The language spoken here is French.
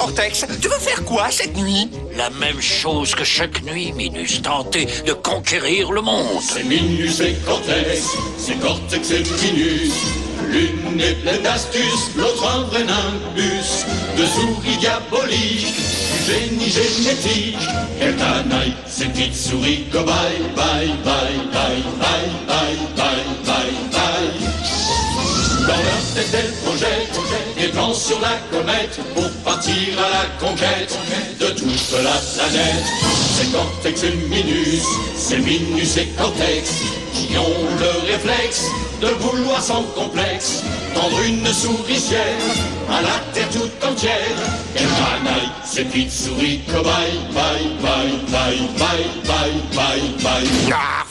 Cortex, tu veux faire quoi cette nuit? La même chose que chaque nuit, Minus, tenter de conquérir le monde. C'est Minus et Cortex, c'est Cortex et Minus. L'une est pleine d'astuces, l'autre un vrai nimbus. De souris diaboliques, du génie génétique. Quelle canaille, ces petites souris cobayes. Bye, bye, bye, bye, bye, bye, bye, bye. Dans leur tête, elles projettent des plans sur la comète pour partir à la conquête de toute la planète. C'est Cortex et Minus, c'est Minus et Cortex qui ont le réflexe de vouloir sans complexe tendre une souricière à la terre tout entière. Quelle canaille, ces petites souris cobayes. Bye, bye, bye, bye, bye, bye, bye. Ah,